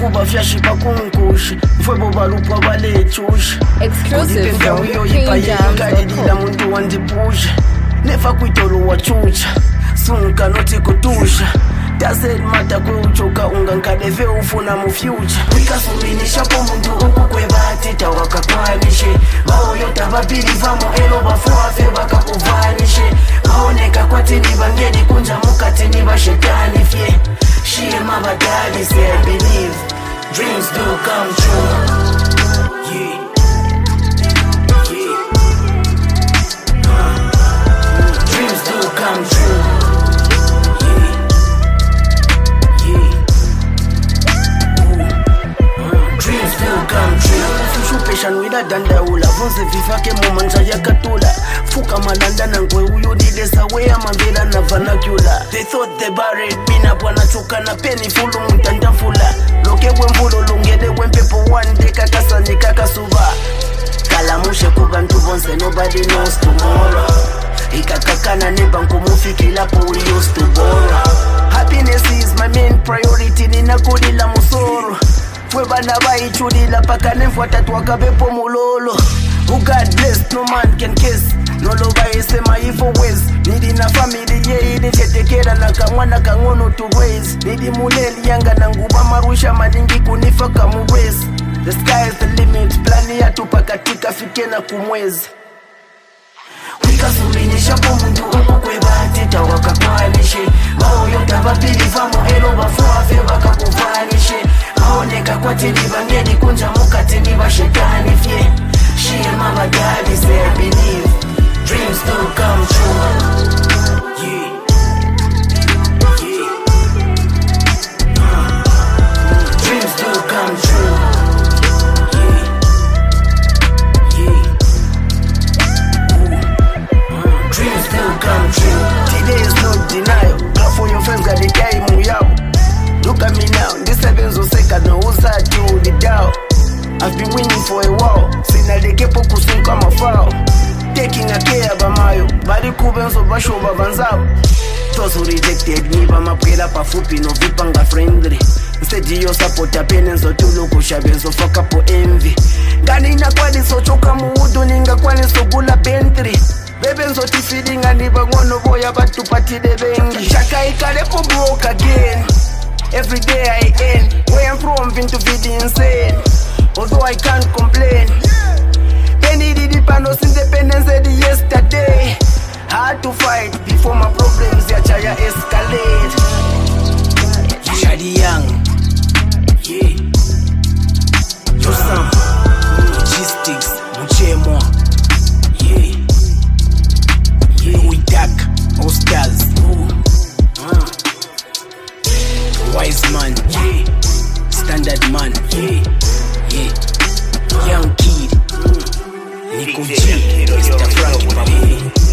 kuba fyashi pakunkushi mfwe bobalupwa balechusha Exclusive from PainJams.com. Muntu wandipusha never kuitolo wachucha sunka noti kutusha doesn't matter kuchoka ungankadeve ufuna mu future wikasuminisha po muntu ukukwebati tawakakwanishe baoyota babili vamo elo bafuafe bakakuvanishe baoneka kwatini bangeni kunja mukatini bashetani fye shie mabadali say I believe dreams do come true. Yeah. Dreams do come true. Dreams do come true. Fushupesha nwila dandaula vonse vifake momanja yakatula fuka malanda na ngwe uyo nilesa wea mambela na vernacular. They thought they buried mina bwana chuka na peni fulu mtandafula lokebwe mvulo lungelewe mpepo one day kakasani kakasuba kalamushe kubantu bonse nobody knows tomorrow ikakakana nebanku mufikila po we used to borrow. Happiness is my main priority ninakulila musoro fwe bana baichulila paka nemfuata twakabepo mulolo who God bless no man can kiss no lova ese my evil ways nidi na family ye ili chetekera na kamwana kangono to raise nidi muleli yanga na nguba marusha maningi kunifa kamuwezi the sky is the limit plani ya tupakatika fike na kumwezi wikasuminisha po muntu ukukwebati tawakakwanishe baoyota babili vamo elo bafuafe bakakuvanishe baoneka kwatini bangeni kunja mukatini bashetani fye shie mabadali say I believe dreams do come true. Yeah. Dreams do come true. Dreams do come true. Today is no denial. Clap for your friends, got the guy muyao. Look at me now, this seven so second, no side to the doubt. I've been winning for a while. Sina de kepo kusunka mafao. Taking a care of mayo. Bari kubenzo basho babanzao. Those who rejected me, but my prayer pafupi no vipanga friendly. Instead you support a penance or two local shabenzo fuck up for envy. Gani na kwani so choka muudu ninga kwani so gula Bentley. Bebenzo ti feeding and iba ngono boya batu pati de bengi. Shaka ikale po broke again. Every day I end. Where I'm from been to be the insane. Although I can't complain. Penny did it panos independence said yesterday. Hard to fight before my problems ya chaya escalate. Shadi young. Yeah. Do some logistics. Muchemo. Yeah. Yeah. We duck. Hostels. Wise man. Yeah. Standard man. Yeah. Yeah. Young kid. Nico G. Mr. Frank.